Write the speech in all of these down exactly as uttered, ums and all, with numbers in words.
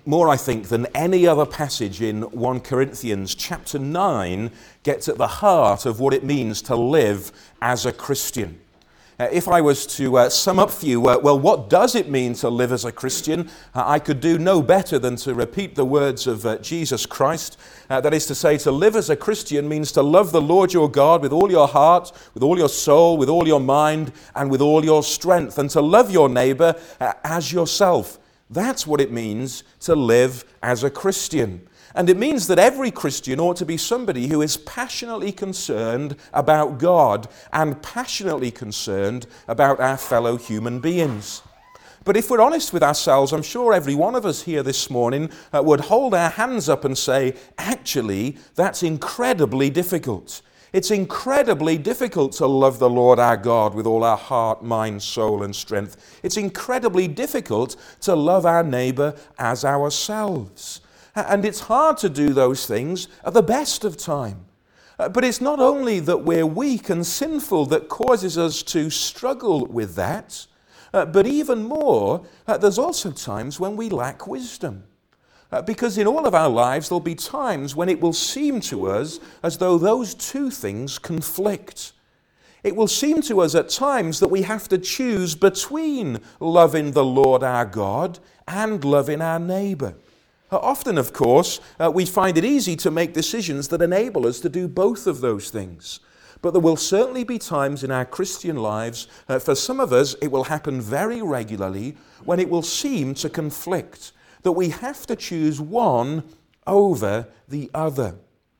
more, I think, than any other passage in First Corinthians chapter nine gets at the heart of what it means to live as a Christian. Uh, if I was to uh, sum up for you, uh, well, what does it mean to live as a Christian? Uh, I could do no better than to repeat the words of uh, Jesus Christ. Uh, that is to say, to live as a Christian means to love the Lord your God with all your heart, with all your soul, with all your mind, and with all your strength, and to love your neighbor uh, as yourself. That's what it means to live as a Christian. And it means that every Christian ought to be somebody who is passionately concerned about God and passionately concerned about our fellow human beings. But if we're honest with ourselves, I'm sure every one of us here this morning uh, would hold our hands up and say, actually, that's incredibly difficult. It's incredibly difficult to love the Lord our God with all our heart, mind, soul, and strength. It's incredibly difficult to love our neighbor as ourselves. And it's hard to do those things at the best of time. But it's not only that we're weak and sinful that causes us to struggle with that, but even more, there's also times when we lack wisdom. Because in all of our lives, there'll be times when it will seem to us as though those two things conflict. It will seem to us at times that we have to choose between loving the Lord our God and loving our neighbor. Often, of course, uh, we find it easy to make decisions that enable us to do both of those things. But there will certainly be times in our Christian lives, uh, for some of us it will happen very regularly, when it will seem to conflict, that we have to choose one over the other.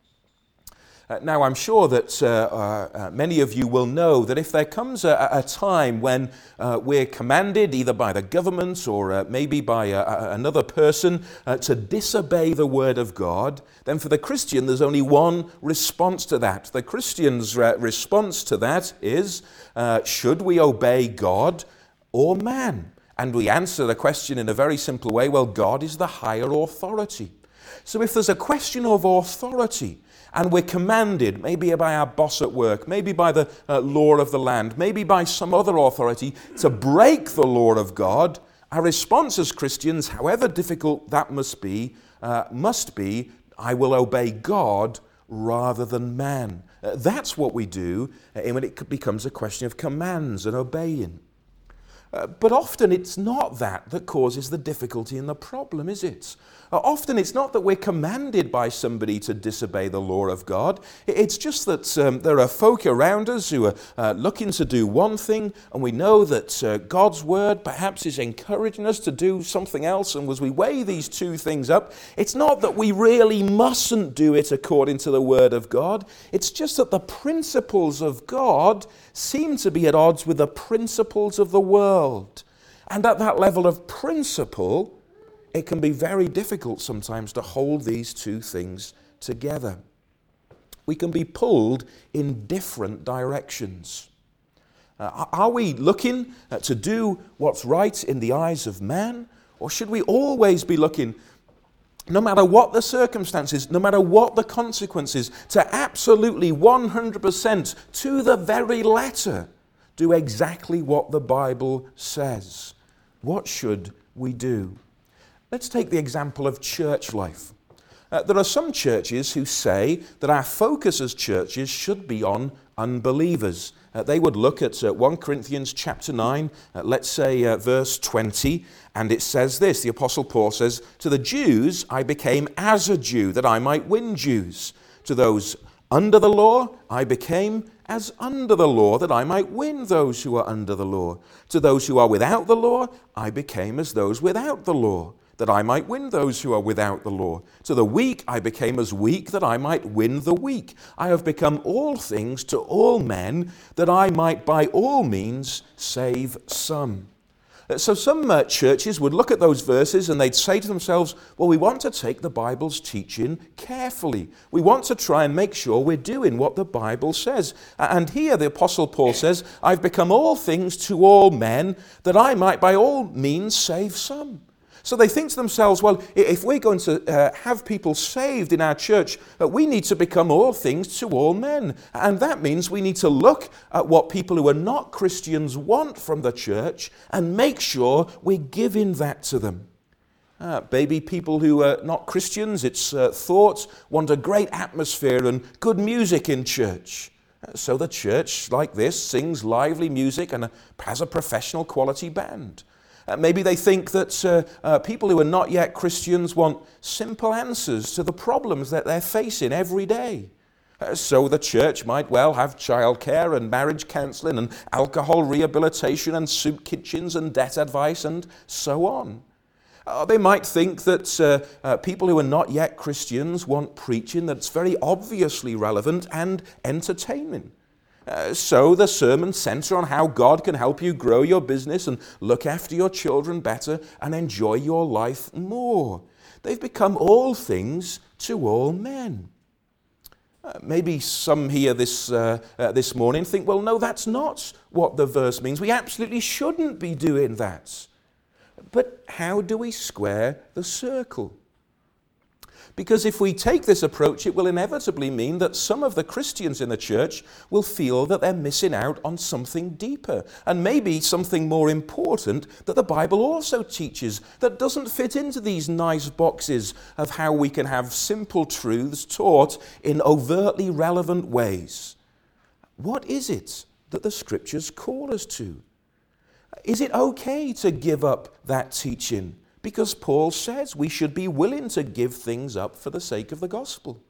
Uh, now, I'm sure that uh, uh, many of you will know that if there comes a, a time when uh, we're commanded, either by the government or uh, maybe by a, a, another person, uh, to disobey the word of God, then for the Christian there's only one response to that. The Christian's uh, response to that is, uh, should we obey God or man? And we answer the question in a very simple way, well, God is the higher authority. So if there's a question of authority, and we're commanded, maybe by our boss at work, maybe by the uh, law of the land, maybe by some other authority, to break the law of God, our response as Christians, however difficult that must be, uh, must be, I will obey God rather than man. Uh, that's what we do uh, when it becomes a question of commands and obeying. Uh, but often it's not that that causes the difficulty and the problem, is it? Uh, often it's not that we're commanded by somebody to disobey the law of God. It's just that um, there are folk around us who are uh, looking to do one thing, and we know that uh, God's word perhaps is encouraging us to do something else, and as we weigh these two things up, it's not that we really mustn't do it according to the word of God. It's just that the principles of God seem to be at odds with the principles of the world. And at that level of principle, it can be very difficult sometimes to hold these two things together. We can be pulled in different directions. Uh, are we looking uh, to do what's right in the eyes of man? Or should we always be looking, no matter what the circumstances, no matter what the consequences, to absolutely one hundred percent to the very letter do exactly what the Bible says? What should we do? Let's take the example of church life. Uh, there are some churches who say that our focus as churches should be on unbelievers. Uh, they would look at uh, First Corinthians chapter nine, uh, let's say uh, verse twenty, and it says this, the Apostle Paul says, to the Jews I became as a Jew, that I might win Jews. To those under the law I became as under the law, that I might win those who are under the law. To those who are without the law I became as those without the law, that I might win those who are without the law. To the weak I became as weak, that I might win the weak. I have become all things to all men, that I might by all means save some. So some uh, churches would look at those verses and they'd say to themselves, well, we want to take the Bible's teaching carefully. We want to try and make sure we're doing what the Bible says. And here the Apostle Paul says, I've become all things to all men, that I might by all means save some. So they think to themselves, well, if we're going to uh, have people saved in our church, uh, we need to become all things to all men. And that means we need to look at what people who are not Christians want from the church and make sure we're giving that to them. Uh, maybe people who are not Christians, it's uh, thought, want a great atmosphere and good music in church. Uh, so the church, like this, sings lively music and uh, has a professional quality band. Uh, maybe they think that uh, uh, people who are not yet Christians want simple answers to the problems that they're facing every day. Uh, so the church might well have childcare and marriage counseling and alcohol rehabilitation and soup kitchens and debt advice and so on. Uh, they might think that uh, uh, people who are not yet Christians want preaching that's very obviously relevant and entertaining. Uh, so the sermons centre on how God can help you grow your business and look after your children better and enjoy your life more. They've become all things to all men. Uh, maybe some here this, uh, uh, this morning think, well, no, that's not what the verse means. We absolutely shouldn't be doing that. But how do we square the circle? Because if we take this approach, it will inevitably mean that some of the Christians in the church will feel that they're missing out on something deeper, and maybe something more important that the Bible also teaches that doesn't fit into these nice boxes of how we can have simple truths taught in overtly relevant ways. What is it that the Scriptures call us to? Is it okay to give up that teaching? Because Paul says we should be willing to give things up for the sake of the gospel.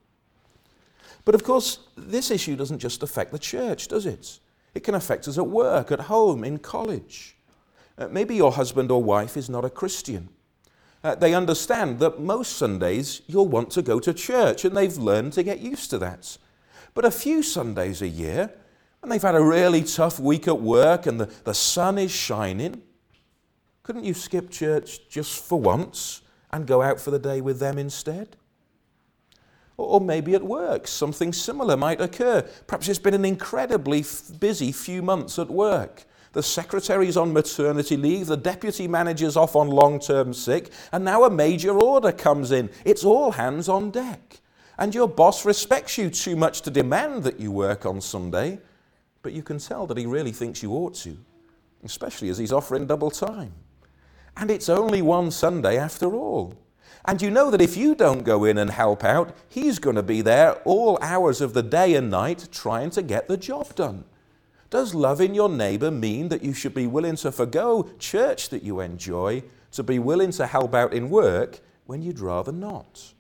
But of course, this issue doesn't just affect the church, does it? It can affect us at work, at home, in college. Uh, maybe your husband or wife is not a Christian. Uh, they understand that most Sundays you'll want to go to church, and they've learned to get used to that. But a few Sundays a year, and they've had a really tough week at work and the, the sun is shining, couldn't you skip church just for once and go out for the day with them instead? Or, or maybe at work, something similar might occur. Perhaps it's been an incredibly f- busy few months at work. The secretary's on maternity leave, the deputy manager's off on long-term sick, and now a major order comes in. It's all hands on deck. And your boss respects you too much to demand that you work on Sunday, but you can tell that he really thinks you ought to, especially as he's offering double time. And it's only one Sunday after all. And you know that if you don't go in and help out, he's going to be there all hours of the day and night trying to get the job done. Does loving your neighbour mean that you should be willing to forgo church that you enjoy to be willing to help out in work when you'd rather not?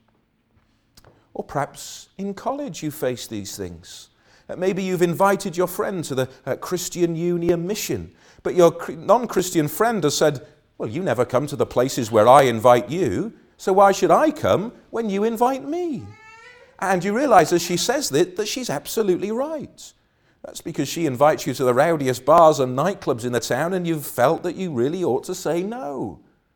Or perhaps in college you face these things. Maybe you've invited your friend to the uh, Christian Union mission, but your non-Christian friend has said, well, you never come to the places where I invite you, so why should I come when you invite me? And you realize as she says that, that she's absolutely right. That's because she invites you to the rowdiest bars and nightclubs in the town, and you've felt that you really ought to say no.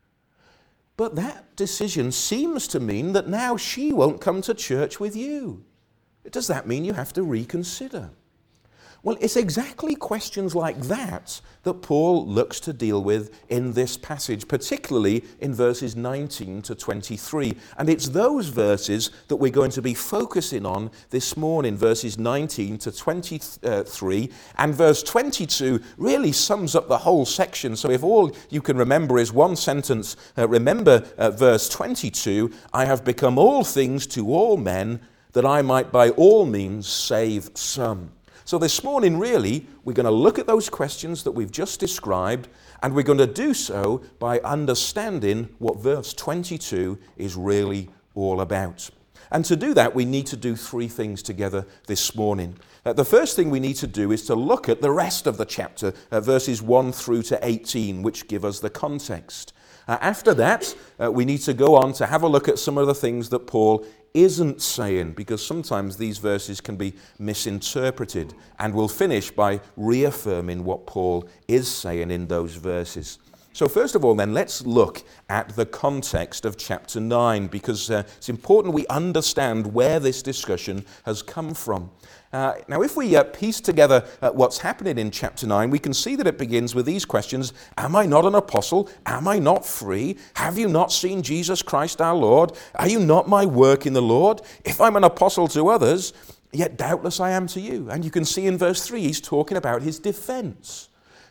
But that decision seems to mean that now she won't come to church with you. Does that mean you have to reconsider? Well, it's exactly questions like that that Paul looks to deal with in this passage, particularly in verses nineteen to twenty-three. And it's those verses that we're going to be focusing on this morning, verses nineteen to twenty-three. And verse twenty-two really sums up the whole section. So if all you can remember is one sentence, uh, remember uh, verse twenty-two, I have become all things to all men, that I might by all means save some. So this morning, really, we're going to look at those questions that we've just described, and we're going to do so by understanding what verse twenty-two is really all about. And to do that, we need to do three things together this morning. Uh, the first thing we need to do is to look at the rest of the chapter, uh, verses one through to eighteen, which give us the context. Uh, after that, uh, we need to go on to have a look at some of the things that Paul isn't saying, because sometimes these verses can be misinterpreted, and we'll finish by reaffirming what Paul is saying in those verses. So first of all then, let's look at the context of chapter nine, because uh, it's important we understand where this discussion has come from. Uh, now if we uh, piece together uh, what's happening in chapter nine, we can see that it begins with these questions. Am I not an apostle? Am I not free? Have you not seen Jesus Christ our Lord? Are you not my work in the Lord? If I'm an apostle to others, yet doubtless I am to you. And you can see in verse three, he's talking about his defense.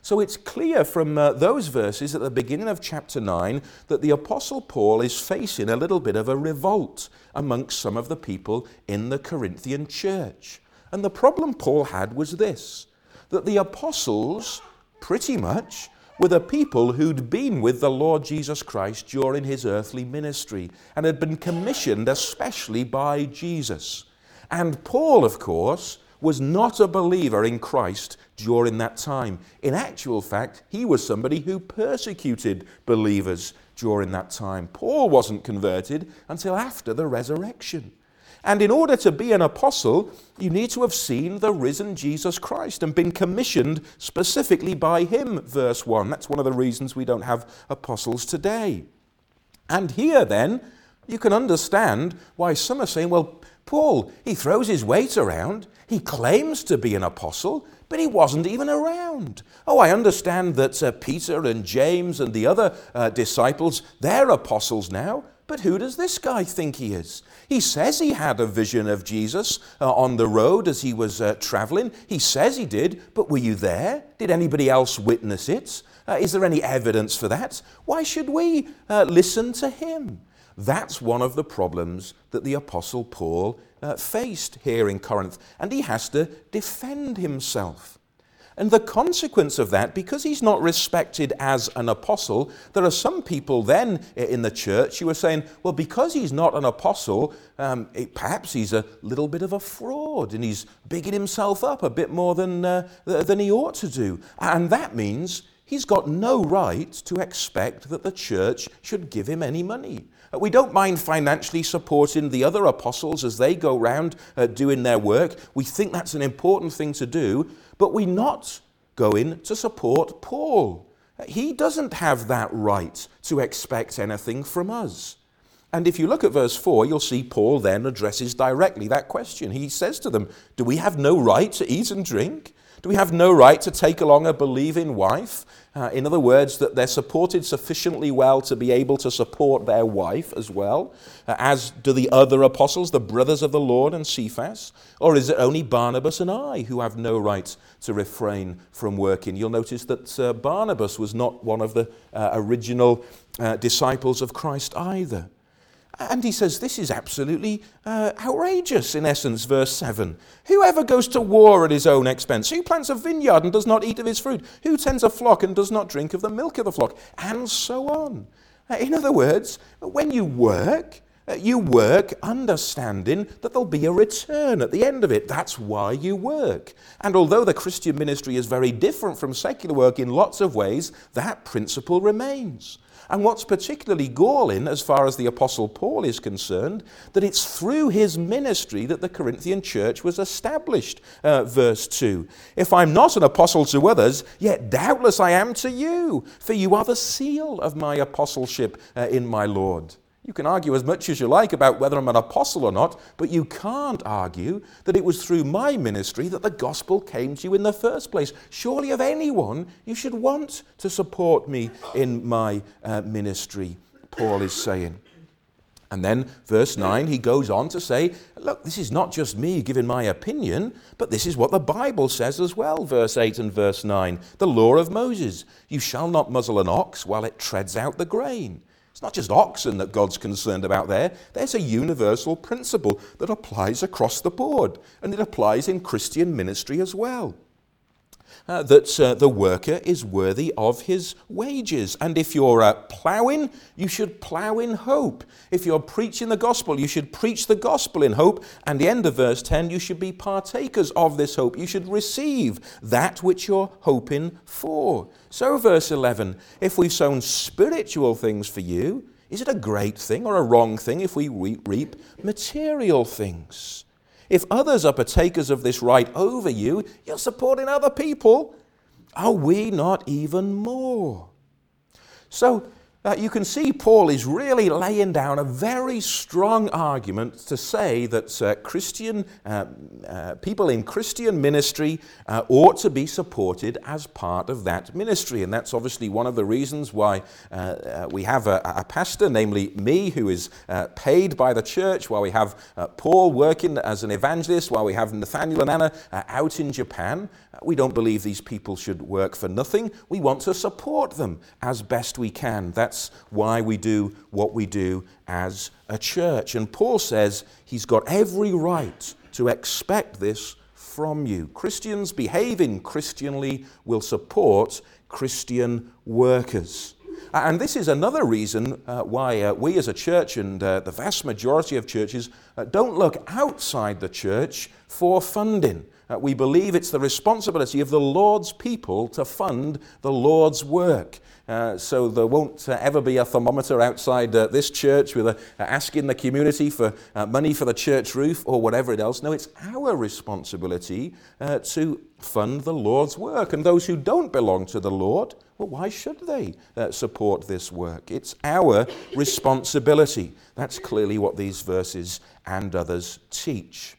So it's clear from uh, those verses at the beginning of chapter nine that the Apostle Paul is facing a little bit of a revolt amongst some of the people in the Corinthian church. And the problem Paul had was this, that the apostles pretty much were the people who'd been with the Lord Jesus Christ during his earthly ministry and had been commissioned especially by Jesus. And Paul, of course, was not a believer in Christ during that time. In actual fact, he was somebody who persecuted believers during that time. Paul wasn't converted until after the resurrection. And in order to be an apostle, you need to have seen the risen Jesus Christ and been commissioned specifically by him, verse one. That's one of the reasons we don't have apostles today. And here then, you can understand why some are saying, well, Paul, he throws his weight around. He claims to be an apostle, but he wasn't even around. Oh, I understand that uh, Peter and James and the other uh, disciples, they're apostles now. But who does this guy think he is? He says he had a vision of Jesus uh, on the road as he was uh, traveling. He says he did, but were you there? Did anybody else witness it? Uh, is there any evidence for that? Why should we uh, listen to him? That's one of the problems that the Apostle Paul uh, faced here in Corinth, and he has to defend himself. And the consequence of that, because he's not respected as an apostle, there are some people then in the church who are saying, well, because he's not an apostle, um, it, perhaps he's a little bit of a fraud and he's bigging himself up a bit more than, uh, than he ought to do. And that means he's got no right to expect that the church should give him any money. We don't mind financially supporting the other apostles as they go round uh, doing their work. We think that's an important thing to do, but we're not going to support Paul. He doesn't have that right to expect anything from us. And if you look at verse four, you'll see Paul then addresses directly that question. He says to them, do we have no right to eat and drink? Do we have no right to take along a believing wife? Uh, in other words, that they're supported sufficiently well to be able to support their wife as well, uh, as do the other apostles, the brothers of the Lord and Cephas? Or is it only Barnabas and I who have no right to refrain from working? You'll notice that uh, Barnabas was not one of the uh, original uh, disciples of Christ either. And he says this is absolutely uh, outrageous, in essence, verse seven. Whoever goes to war at his own expense? Who plants a vineyard and does not eat of his fruit? Who tends a flock and does not drink of the milk of the flock? And so on. Uh, in other words, when you work, uh, you work understanding that there'll be a return at the end of it. That's why you work. And although the Christian ministry is very different from secular work in lots of ways, that principle remains. And what's particularly galling, as far as the Apostle Paul is concerned, that it's through his ministry that the Corinthian church was established. Uh, verse two, if I'm not an apostle to others, yet doubtless I am to you, for you are the seal of my apostleship uh, in my Lord. You can argue as much as you like about whether I'm an apostle or not, but you can't argue that it was through my ministry that the gospel came to you in the first place. Surely of anyone, you should want to support me in my uh, ministry, Paul is saying. And then verse nine, he goes on to say, look, this is not just me giving my opinion, but this is what the Bible says as well, verse eight and verse nine. The law of Moses, you shall not muzzle an ox while it treads out the grain. It's not just oxen that God's concerned about there. There's a universal principle that applies across the board, and it applies in Christian ministry as well. Uh, that uh, the worker is worthy of his wages. And if you're uh, ploughing, you should plough in hope. If you're preaching the gospel, you should preach the gospel in hope. And the end of verse ten, you should be partakers of this hope. You should receive that which you're hoping for. So verse eleven, if we've sown spiritual things for you, is it a great thing or a wrong thing if we reap material things? If others are partakers of this right over you, you're supporting other people. Are we not even more? So Uh, you can see Paul is really laying down a very strong argument to say that uh, Christian uh, uh, people in Christian ministry uh, ought to be supported as part of that ministry. And that's obviously one of the reasons why uh, uh, we have a, a pastor, namely me, who is uh, paid by the church, while we have uh, Paul working as an evangelist, while we have Nathaniel and Anna uh, out in Japan. We don't believe these people should work for nothing. We want to support them as best we can. That's why we do what we do as a church. And Paul says he's got every right to expect this from you. Christians behaving Christianly will support Christian workers. And this is another reason uh, why uh, we as a church, and uh, the vast majority of churches, uh, don't look outside the church for funding. Uh, we believe it's the responsibility of the Lord's people to fund the Lord's work. Uh, so there won't uh, ever be a thermometer outside uh, this church with a, uh, asking the community for uh, money for the church roof or whatever else. No, it's our responsibility uh, to fund the Lord's work. And those who don't belong to the Lord, well, why should they uh, support this work? It's our responsibility. That's clearly what these verses and others teach.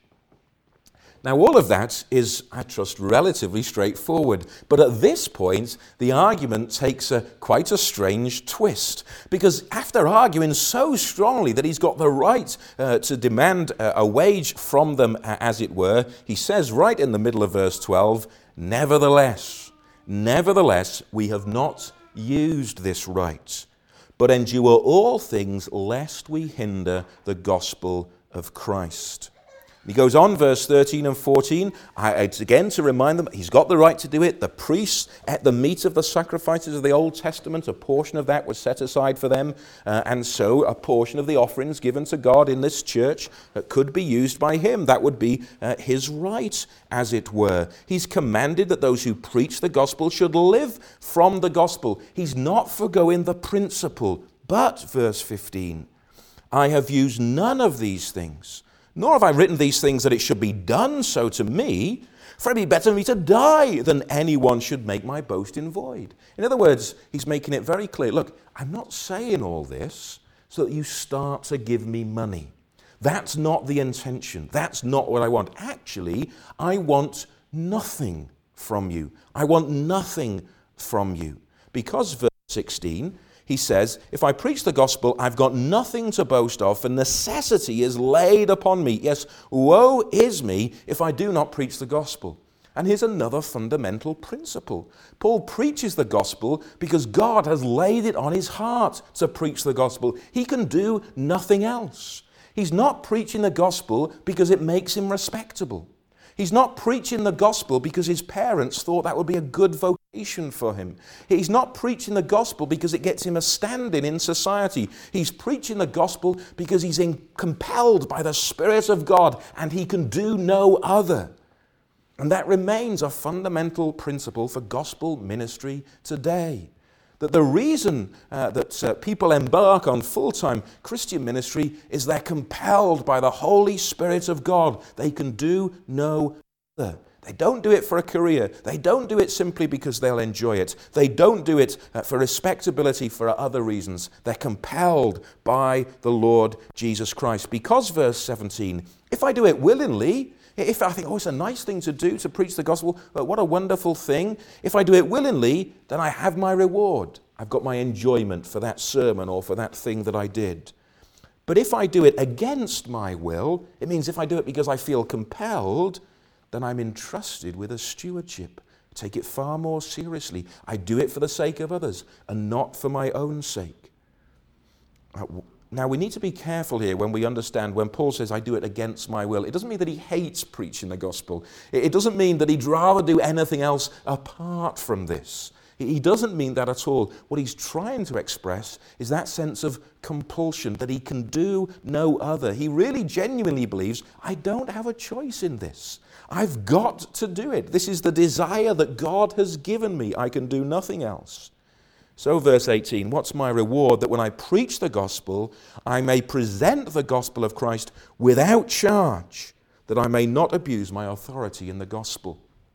Now, all of that is, I trust, relatively straightforward. But at this point, the argument takes a, quite a strange twist. Because after arguing so strongly that he's got the right uh, to demand uh, a wage from them, uh, as it were, he says right in the middle of verse twelve, Nevertheless, nevertheless, we have not used this right, but endure all things lest we hinder the gospel of Christ. He goes on, verse thirteen and fourteen, I, it's again to remind them he's got the right to do it. The priests ate the meat of the sacrifices of the Old Testament. A portion of that was set aside for them. Uh, and so a portion of the offerings given to God in this church uh, could be used by him. That would be uh, his right, as it were. He's commanded that those who preach the gospel should live from the gospel. He's not forgoing the principle. But, verse fifteen, I have used none of these things, nor have I written these things that it should be done so to me, for it be better for me to die than anyone should make my boast in void. In other words, he's making it very clear, look, I'm not saying all this so that you start to give me money. That's not the intention. That's not what I want. Actually, I want nothing from you. I want nothing from you. Because verse sixteen, he says, if I preach the gospel, I've got nothing to boast of, for necessity is laid upon me. Yes, woe is me if I do not preach the gospel. And here's another fundamental principle. Paul preaches the gospel because God has laid it on his heart to preach the gospel. He can do nothing else. He's not preaching the gospel because it makes him respectable. He's not preaching the gospel because his parents thought that would be a good vocation for him. He's not preaching the gospel because it gets him a standing in society. He's preaching the gospel because he's in, compelled by the Spirit of God, and he can do no other. And that remains a fundamental principle for gospel ministry today. That the reason uh, that uh, people embark on full-time Christian ministry is they're compelled by the Holy Spirit of God. They can do no other. They don't do it for a career. They don't do it simply because they'll enjoy it. They don't do it uh, for respectability for other reasons. They're compelled by the Lord Jesus Christ. Because, verse seventeen, if I do it willingly, if I think, oh, it's a nice thing to do to preach the gospel, but what a wonderful thing. If I do it willingly, then I have my reward. I've got my enjoyment for that sermon or for that thing that I did. But if I do it against my will, it means if I do it because I feel compelled, then I'm entrusted with a stewardship. Take it far more seriously. I do it for the sake of others and not for my own sake. Now, we need to be careful here when we understand when Paul says, I do it against my will. It doesn't mean that he hates preaching the gospel. It doesn't mean that he'd rather do anything else apart from this. He doesn't mean that at all. What he's trying to express is that sense of compulsion, that he can do no other. He really genuinely believes, I don't have a choice in this. I've got to do it. This is the desire that God has given me. I can do nothing else. So verse eighteen, what's my reward? That when I preach the gospel, I may present the gospel of Christ without charge, that I may not abuse my authority in the gospel.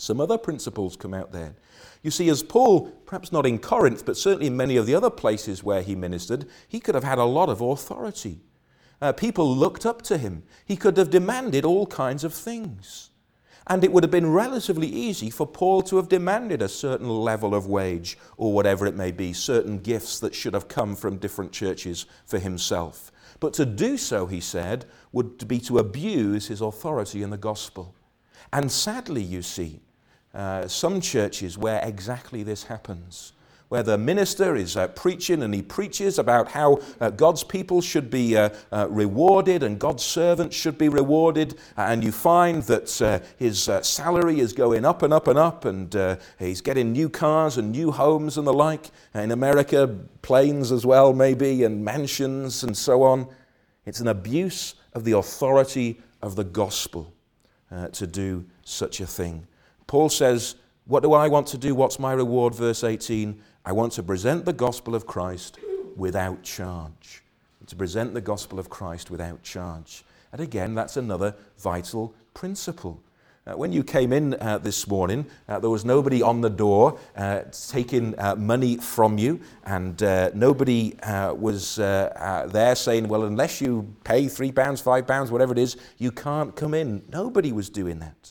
Some other principles come out there. You see, as Paul, perhaps not in Corinth, but certainly in many of the other places where he ministered, he could have had a lot of authority. Uh, people looked up to him. He could have demanded all kinds of things. And it would have been relatively easy for Paul to have demanded a certain level of wage or whatever it may be, certain gifts that should have come from different churches for himself. But to do so, he said, would be to abuse his authority in the gospel. And sadly, you see, uh, some churches where exactly this happens, where the minister is uh, preaching and he preaches about how uh, God's people should be uh, uh, rewarded and God's servants should be rewarded, and you find that uh, his uh, salary is going up and up and up, and uh, he's getting new cars and new homes and the like. In America, planes as well maybe, and mansions and so on. It's an abuse of the authority of the gospel uh, to do such a thing. Paul says, what do I want to do? What's my reward? Verse eighteen, I want to present the gospel of Christ without charge. To present the gospel of Christ without charge. And again, that's another vital principle. Uh, when you came in uh, this morning, uh, there was nobody on the door uh, taking uh, money from you, and uh, nobody uh, was uh, uh, there saying, well, unless you pay three pounds, five pounds, whatever it is, you can't come in. Nobody was doing that.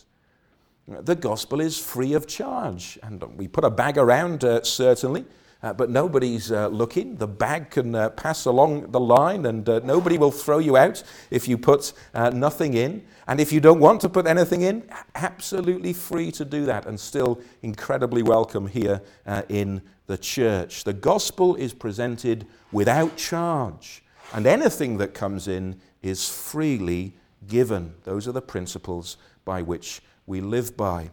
The gospel is free of charge, and we put a bag around, uh, certainly, uh, but nobody's uh, looking. The bag can uh, pass along the line, and uh, nobody will throw you out if you put uh, nothing in. And if you don't want to put anything in, absolutely free to do that, and still incredibly welcome here uh, in the church. The gospel is presented without charge, and anything that comes in is freely given. Those are the principles by which we live by.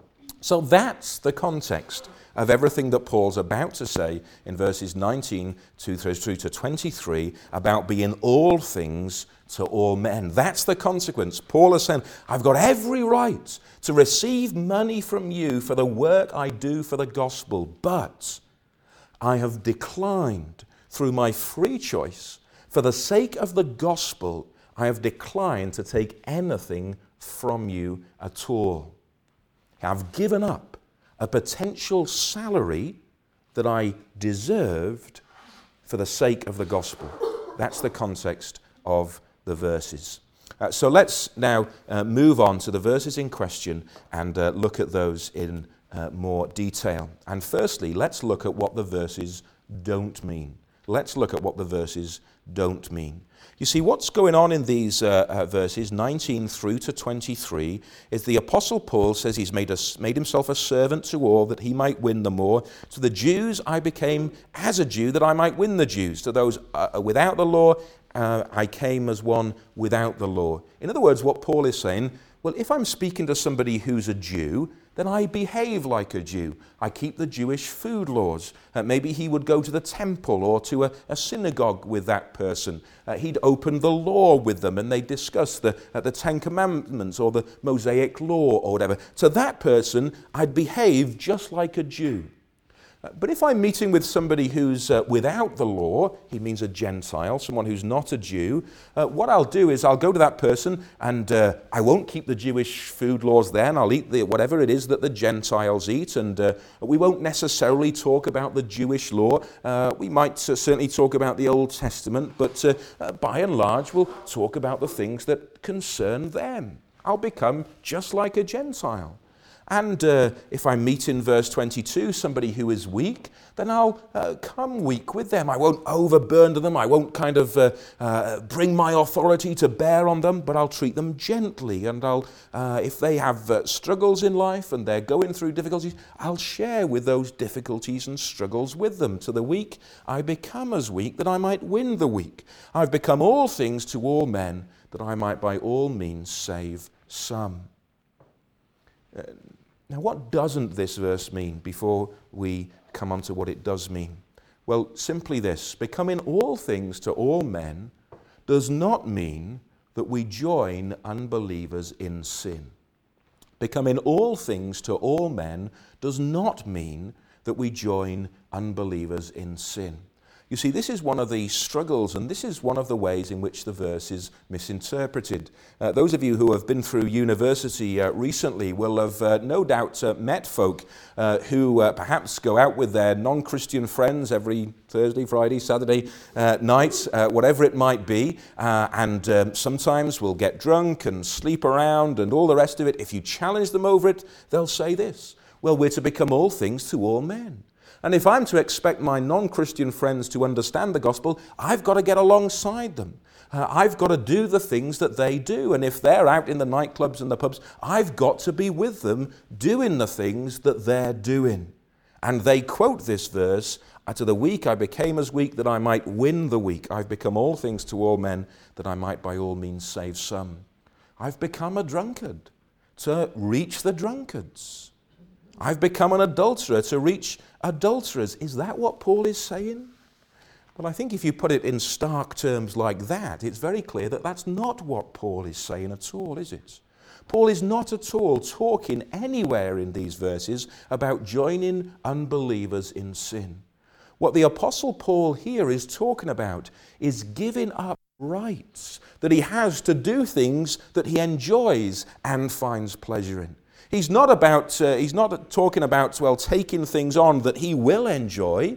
So that's the context of everything that Paul's about to say in verses nineteen through to twenty-three about being all things to all men. That's the consequence. Paul is saying, I've got every right to receive money from you for the work I do for the gospel, but I have declined through my free choice, for the sake of the gospel, I have declined to take anything from you at all. I've given up a potential salary that I deserved for the sake of the gospel. That's the context of the verses. Uh, so let's now uh, move on to the verses in question and uh, look at those in uh, more detail. And firstly, let's look at what the verses don't mean. Let's look at what the verses don't mean. You see, what's going on in these uh, uh, verses, nineteen through to twenty-three, is the Apostle Paul says he's made, a, made himself a servant to all that he might win them more. To the Jews I became as a Jew that I might win the Jews. To those uh, without the law, uh, I came as one without the law. In other words, what Paul is saying, well, if I'm speaking to somebody who's a Jew, then I behave like a Jew. I keep the Jewish food laws. Uh, maybe he would go to the temple or to a, a synagogue with that person. Uh, he'd open the law with them and they'd discuss the, uh, the Ten Commandments or the Mosaic law or whatever. To that person, I'd behave just like a Jew. Uh, but if I'm meeting with somebody who's uh, without the law, he means a Gentile, someone who's not a Jew, uh, what I'll do is I'll go to that person and uh, I won't keep the Jewish food laws then. I'll eat the, whatever it is that the Gentiles eat, and uh, we won't necessarily talk about the Jewish law. Uh, we might uh, certainly talk about the Old Testament, but uh, uh, by and large we'll talk about the things that concern them. I'll become just like a Gentile. And uh, if I meet in verse twenty-two somebody who is weak, then I'll uh, come weak with them. I won't overburden them. I won't kind of uh, uh, bring my authority to bear on them, but I'll treat them gently. And I'll, uh, if they have uh, struggles in life and they're going through difficulties, I'll share with those difficulties and struggles with them. To the weak, I become as weak that I might win the weak. I've become all things to all men that I might by all means save some. Uh, Now, what doesn't this verse mean before we come on to what it does mean? Well, simply this: becoming all things to all men does not mean that we join unbelievers in sin. Becoming all things to all men does not mean that we join unbelievers in sin. You see, this is one of the struggles, and this is one of the ways in which the verse is misinterpreted. Uh, those of you who have been through university uh, recently will have uh, no doubt uh, met folk uh, who uh, perhaps go out with their non-Christian friends every Thursday, Friday, Saturday uh, night, uh, whatever it might be, uh, and um, sometimes will get drunk and sleep around and all the rest of it. If you challenge them over it, they'll say this: well, we're to become all things to all men. And if I'm to expect my non-Christian friends to understand the gospel, I've got to get alongside them. Uh, I've got to do the things that they do. And if they're out in the nightclubs and the pubs, I've got to be with them doing the things that they're doing. And they quote this verse, "To the weak I became as weak, that I might win the weak. I've become all things to all men, that I might by all means save some." I've become a drunkard to reach the drunkards. I've become an adulterer to reach adulterers. Is that what Paul is saying? Well, I think if you put it in stark terms like that, it's very clear that that's not what Paul is saying at all, is it? Paul is not at all talking anywhere in these verses about joining unbelievers in sin. What the Apostle Paul here is talking about is giving up rights that he has to do things that he enjoys and finds pleasure in. He's not about, uh, he's not talking about, well, taking things on that he will enjoy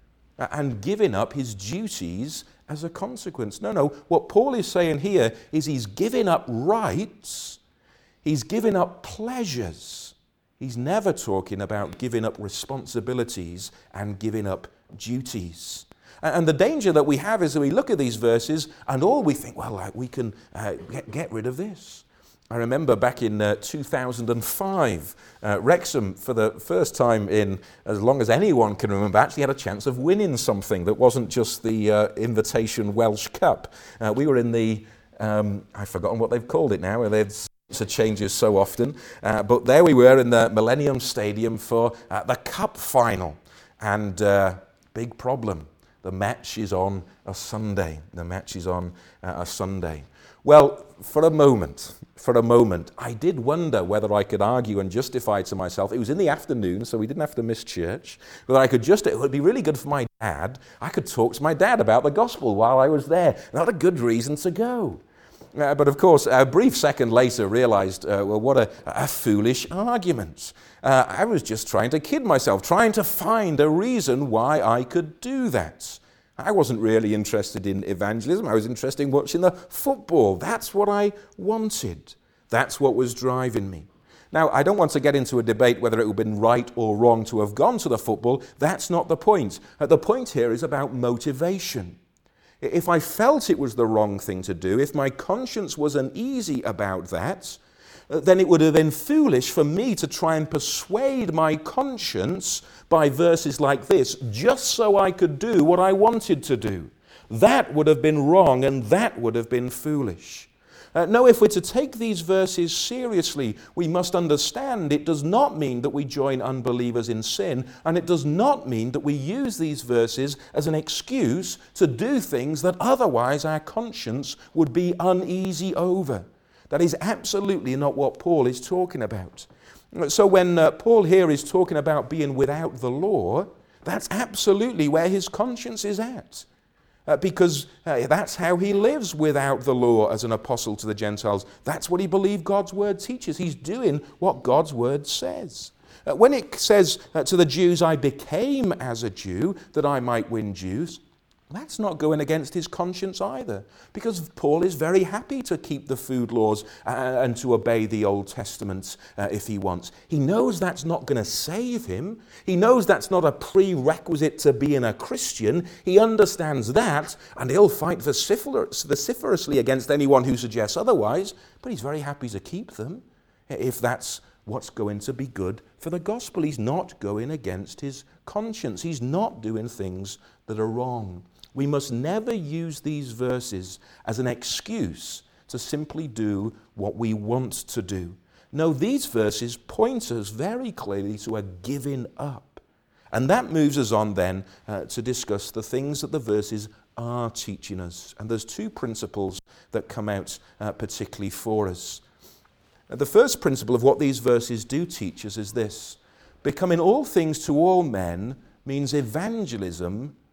and giving up his duties as a consequence. No, no. What Paul is saying here is he's giving up rights. He's giving up pleasures. He's never talking about giving up responsibilities and giving up duties. And the danger that we have is that we look at these verses and all we think, well, like, we can uh, get, get rid of this. I remember back in uh, two thousand five, uh, Wrexham, for the first time in as long as anyone can remember, actually had a chance of winning something that wasn't just the uh, Invitation Welsh Cup. Uh, we were in the, um, I've forgotten what they've called it now, there's it changes so often, uh, but there we were in the Millennium Stadium for uh, the Cup final, and uh, big problem, the match is on a Sunday. The match is on uh, a Sunday. Well, for a moment, for a moment, I did wonder whether I could argue and justify to myself, it was in the afternoon, so we didn't have to miss church, whether I could just, it would be really good for my dad, I could talk to my dad about the gospel while I was there. Not a good reason to go. Uh, but of course, a brief second later realized, uh, well, what a, a foolish argument. Uh, I was just trying to kid myself, trying to find a reason why I could do that. I wasn't really interested in evangelism. I was interested in watching the football. That's what I wanted. That's what was driving me. Now, I don't want to get into a debate whether it would have been right or wrong to have gone to the football. That's not the point. Uh, the point here is about motivation. If I felt it was the wrong thing to do, if my conscience was uneasy about that, then it would have been foolish for me to try and persuade my conscience by verses like this, just so I could do what I wanted to do. That would have been wrong, and that would have been foolish. Uh, no, if we're to take these verses seriously, we must understand it does not mean that we join unbelievers in sin, and it does not mean that we use these verses as an excuse to do things that otherwise our conscience would be uneasy over. That is absolutely not what Paul is talking about. So when uh, Paul here is talking about being without the law, that's absolutely where his conscience is at. Uh, because uh, that's how he lives without the law as an apostle to the Gentiles. That's what he believed God's word teaches. He's doing what God's word says. Uh, when it says uh, to the Jews, I became as a Jew that I might win Jews, that's not going against his conscience either, because Paul is very happy to keep the food laws uh, and to obey the Old Testament uh, if he wants. He knows that's not going to save him. He knows that's not a prerequisite to being a Christian. He understands that, and he'll fight vociferous, vociferously against anyone who suggests otherwise, but he's very happy to keep them if that's what's going to be good for the gospel. He's not going against his conscience. He's not doing things that are wrong. We must never use these verses as an excuse to simply do what we want to do. No, these verses point us very clearly to a giving up. And that moves us on then uh, to discuss the things that the verses are teaching us. And there's two principles that come out uh, particularly for us. The first principle of what these verses do teach us is this: becoming all things to all men means evangelism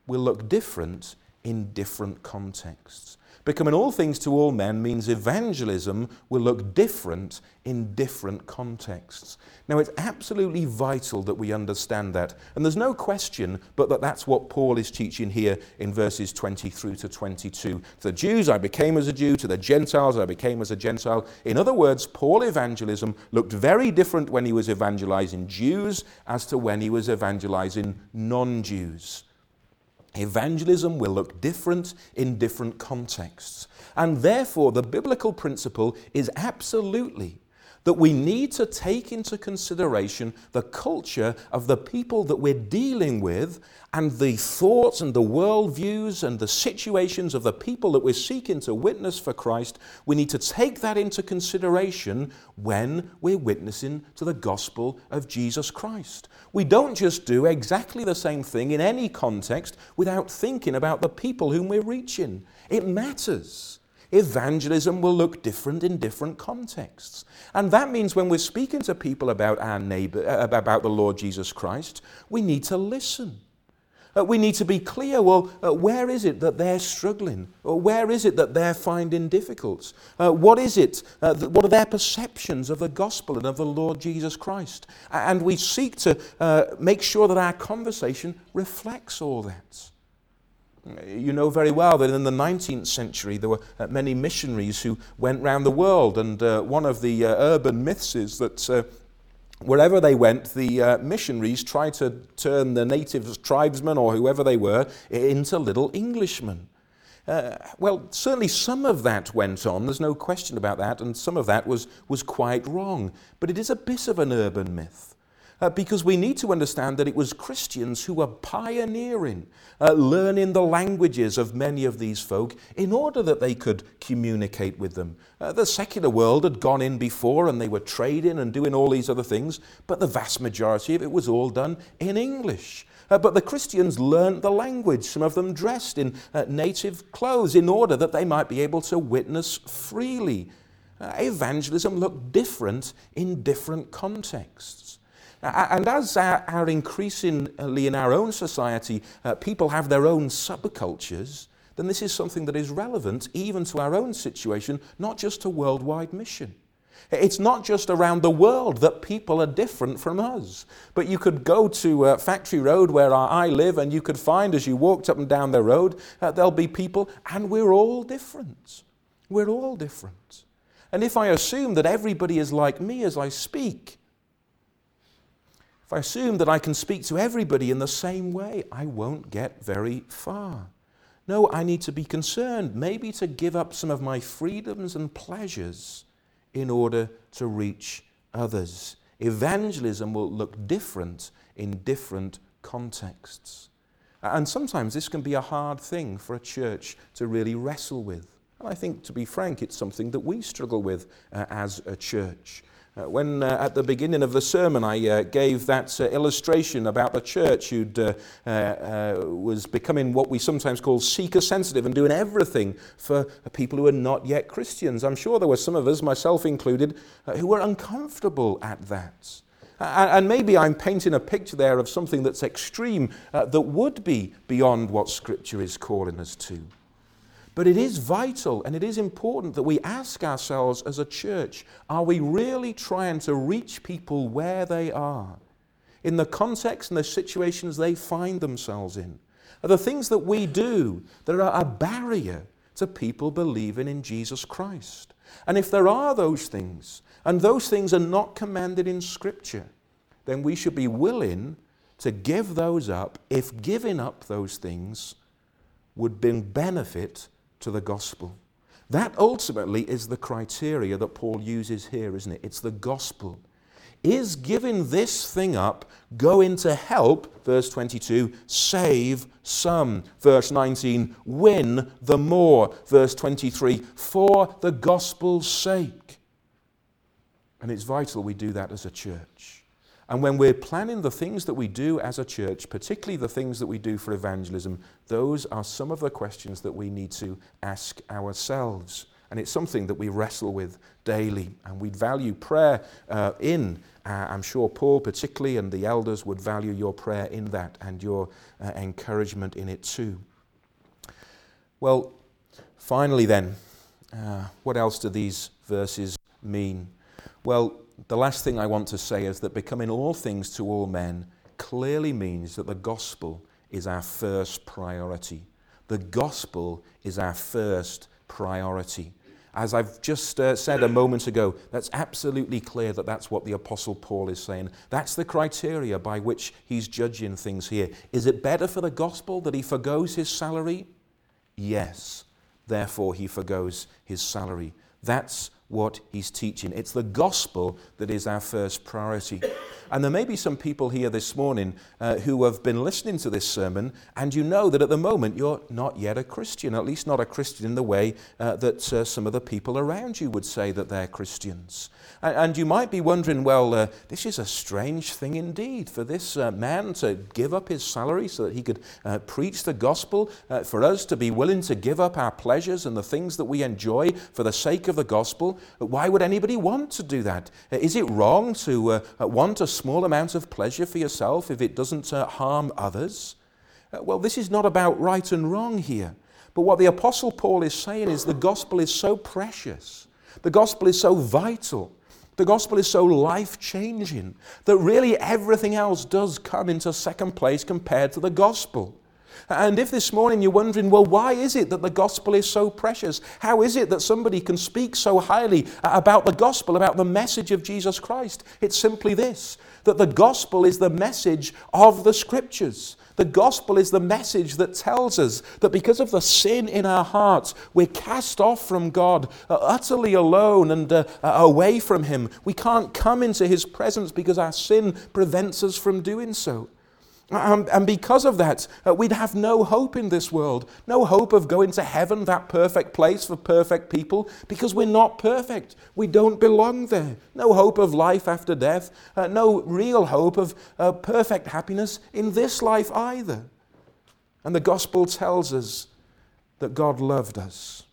will look different in different contexts. Becoming all things to all men means evangelism will look different in different contexts. Now, it's absolutely vital that we understand that. And there's no question but that that's what Paul is teaching here in verses twenty through to twenty-two. To the Jews, I became as a Jew. To the Gentiles, I became as a Gentile. In other words, Paul evangelism looked very different when he was evangelizing Jews as to when he was evangelizing non-Jews. Evangelism will look different in different contexts. And therefore, the biblical principle is absolutely that we need to take into consideration the culture of the people that we're dealing with and the thoughts and the worldviews and the situations of the people that we're seeking to witness for Christ. We need to take that into consideration when we're witnessing to the gospel of Jesus Christ. We don't just do exactly the same thing in any context without thinking about the people whom we're reaching. It matters. Evangelism will look different in different contexts. And that means when we're speaking to people about our neighbor, uh, about the Lord Jesus Christ, we need to listen. Uh, we need to be clear, well, uh, where is it that they're struggling? Or where is it that they're finding difficult? Uh, what is it? Uh, th- what are their perceptions of the gospel and of the Lord Jesus Christ? And we seek to uh, make sure that our conversation reflects all that. You know very well that in the nineteenth century there were uh, many missionaries who went round the world, and uh, one of the uh, urban myths is that uh, wherever they went, the uh, missionaries tried to turn the native tribesmen or whoever they were into little Englishmen. Uh, well, certainly some of that went on, there's no question about that, and some of that was, was quite wrong. But it is a bit of an urban myth. Uh, because we need to understand that it was Christians who were pioneering, uh, learning the languages of many of these folk in order that they could communicate with them. Uh, the secular world had gone in before and they were trading and doing all these other things, but the vast majority of it was all done in English. Uh, but the Christians learned the language, some of them dressed in uh, native clothes in order that they might be able to witness freely. Uh, evangelism looked different in different contexts. And as our, our increasingly in our own society, uh, people have their own subcultures, then this is something that is relevant even to our own situation, not just to worldwide mission. It's not just around the world that people are different from us. But you could go to uh, Factory Road where I live and you could find as you walked up and down the road, uh, there'll be people, and we're all different. We're all different. And if I assume that everybody is like me as I speak, if I assume that I can speak to everybody in the same way, I won't get very far. No, I need to be concerned, maybe to give up some of my freedoms and pleasures in order to reach others. Evangelism will look different in different contexts. And sometimes this can be a hard thing for a church to really wrestle with. And I think, to be frank, it's something that we struggle with uh, as a church. Uh, when uh, at the beginning of the sermon I uh, gave that uh, illustration about the church who uh, uh, uh, was becoming what we sometimes call seeker-sensitive and doing everything for people who are not yet Christians, I'm sure there were some of us, myself included, uh, who were uncomfortable at that. Uh, and maybe I'm painting a picture there of something that's extreme uh, that would be beyond what Scripture is calling us to. But it is vital and it is important that we ask ourselves as a church, are we really trying to reach people where they are, in the context and the situations they find themselves in? Are the things that we do that are a barrier to people believing in Jesus Christ? And if there are those things, and those things are not commanded in Scripture, then we should be willing to give those up if giving up those things would bring benefit to the gospel. That ultimately is the criteria that Paul uses here, isn't it? It's the gospel. Is giving this thing up going to help, verse twenty-two, save some? Verse nineteen, win the more. Verse twenty-three, for the gospel's sake. And it's vital we do that as a church. And when we're planning the things that we do as a church, particularly the things that we do for evangelism, those are some of the questions that we need to ask ourselves. And it's something that we wrestle with daily. And we value prayer uh, in Uh, I'm sure Paul particularly and the elders would value your prayer in that and your uh, encouragement in it too. Well, finally then, uh, what else do these verses mean? Well, the last thing I want to say is that becoming all things to all men clearly means that the gospel is our first priority. The gospel is our first priority. As I've just uh, said a moment ago, that's absolutely clear that that's what the Apostle Paul is saying. That's the criteria by which he's judging things here. Is it better for the gospel that he forgoes his salary? Yes. Therefore, he forgoes his salary. That's what he's teaching. It's the gospel that is our first priority. And there may be some people here this morning uh, who have been listening to this sermon, and you know that at the moment you're not yet a Christian, at least not a Christian in the way uh, that uh, some of the people around you would say that they're Christians. And, and you might be wondering, well, uh, this is a strange thing indeed for this uh, man to give up his salary so that he could uh, preach the gospel, uh, for us to be willing to give up our pleasures and the things that we enjoy for the sake of the gospel. Why would anybody want to do that? Uh, is it wrong to uh, want a small amount of pleasure for yourself if it doesn't uh, harm others? Uh, well, this is not about right and wrong here. But what the Apostle Paul is saying is the gospel is so precious. The gospel is so vital. The gospel is so life-changing that really everything else does come into second place compared to the gospel. And if this morning you're wondering, well, why is it that the gospel is so precious? How is it that somebody can speak so highly about the gospel, about the message of Jesus Christ? It's simply this, that the gospel is the message of the Scriptures. The gospel is the message that tells us that because of the sin in our hearts, we're cast off from God, uh, utterly alone and uh, away from Him. We can't come into His presence because our sin prevents us from doing so. Um, and because of that, uh, we'd have no hope in this world, no hope of going to heaven, that perfect place for perfect people, because we're not perfect. We don't belong there. No hope of life after death, uh, no real hope of uh, perfect happiness in this life either. And the gospel tells us that God loved us,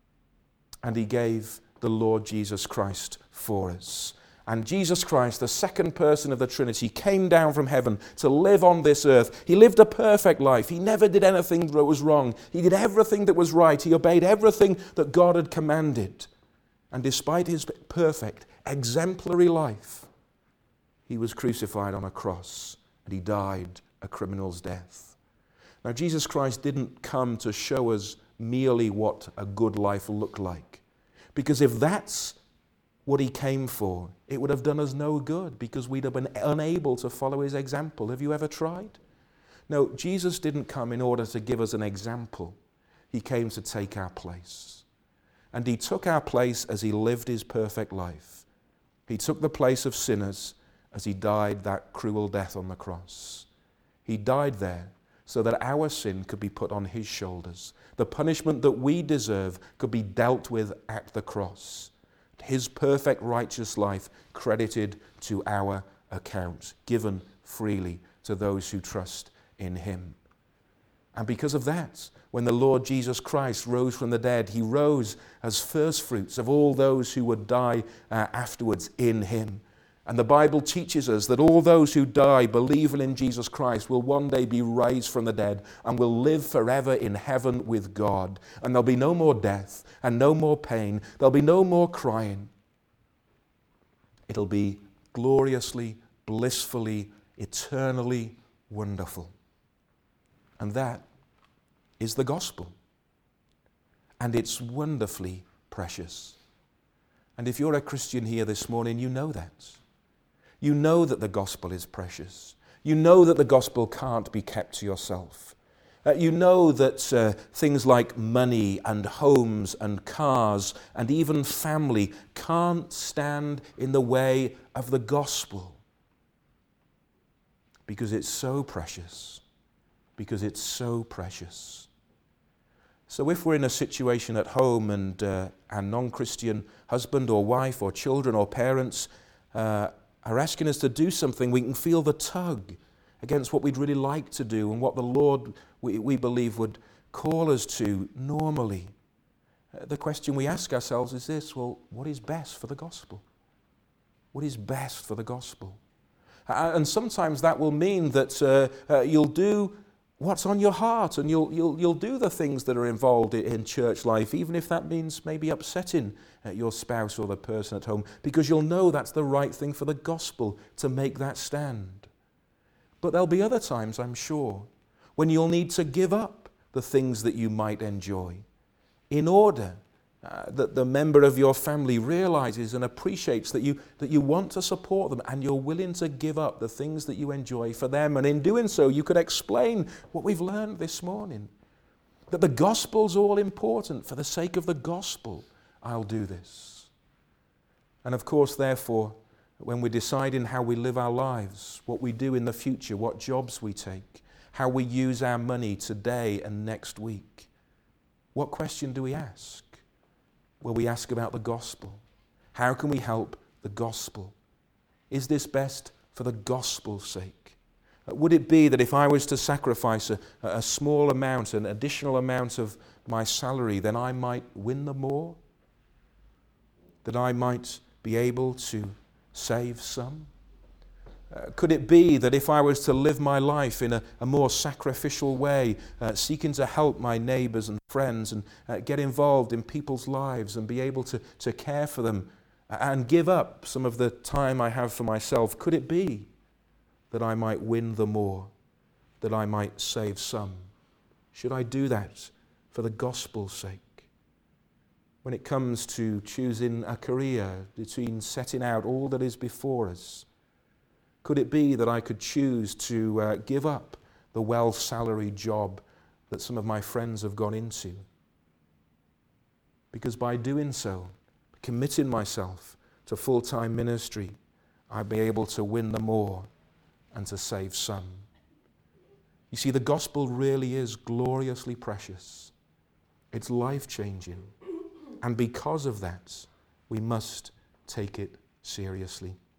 and He gave the Lord Jesus Christ for us. And Jesus Christ, the second person of the Trinity, came down from heaven to live on this earth. He lived a perfect life. He never did anything that was wrong. He did everything that was right. He obeyed everything that God had commanded. And despite his perfect, exemplary life, he was crucified on a cross and he died a criminal's death. Now, Jesus Christ didn't come to show us merely what a good life looked like. Because if that's what he came for, it would have done us no good because we'd have been unable to follow his example. Have you ever tried? No, Jesus didn't come in order to give us an example. He came to take our place. And he took our place as he lived his perfect life. He took the place of sinners as he died that cruel death on the cross. He died there so that our sin could be put on his shoulders. The punishment that we deserve could be dealt with at the cross. His perfect righteous life credited to our account, given freely to those who trust in him. And because of that, when the Lord Jesus Christ rose from the dead, he rose as first fruits of all those who would die uh, afterwards in him. And the Bible teaches us that all those who die believing in Jesus Christ will one day be raised from the dead and will live forever in heaven with God. And there'll be no more death and no more pain. There'll be no more crying. It'll be gloriously, blissfully, eternally wonderful. And that is the gospel. And it's wonderfully precious. And if you're a Christian here this morning, you know that. You know that the gospel is precious. You know that the gospel can't be kept to yourself. Uh, you know that uh, things like money and homes and cars and even family can't stand in the way of the gospel. Because it's so precious. Because it's so precious. So if we're in a situation at home and uh, our non-Christian husband or wife or children or parents uh, are asking us to do something, we can feel the tug against what we'd really like to do and what the Lord, we, we believe, would call us to normally. Uh, the question we ask ourselves is this: well, what is best for the gospel? what is best for the gospel. And sometimes that will mean that uh, uh, you'll do what's on your heart, and you'll, you'll, you'll do the things that are involved in church life, even if that means maybe upsetting uh, your spouse or the person at home, because you'll know that's the right thing for the gospel to make that stand. But there'll be other times, I'm sure, when you'll need to give up the things that you might enjoy in order uh, that the member of your family realizes and appreciates that you, that you want to support them, and you're willing to give up the things that you enjoy for them. And in doing so, you could explain what we've learned this morning, that the gospel's all important. For the sake of the gospel, I'll do this. And of course, therefore, when we're deciding how we live our lives, what we do in the future, what jobs we take, how we use our money today and next week, what question do we ask? Well, we ask about the gospel. How can we help the gospel? Is this best for the gospel's sake? Would it be that if I was to sacrifice a, a small amount, an additional amount of my salary, then I might win the more? That I might be able to save some? Uh, could it be that if I was to live my life in a, a more sacrificial way, uh, seeking to help my neighbours and friends and uh, get involved in people's lives and be able to, to care for them and give up some of the time I have for myself, could it be that I might win the more, that I might save some? Should I do that for the gospel's sake? When it comes to choosing a career, between setting out all that is before us, could it be that I could choose to uh, give up the well-salaried job that some of my friends have gone into? Because by doing so, committing myself to full-time ministry, I'd be able to win the more and to save some. You see, the gospel really is gloriously precious. It's life-changing. And because of that, we must take it seriously.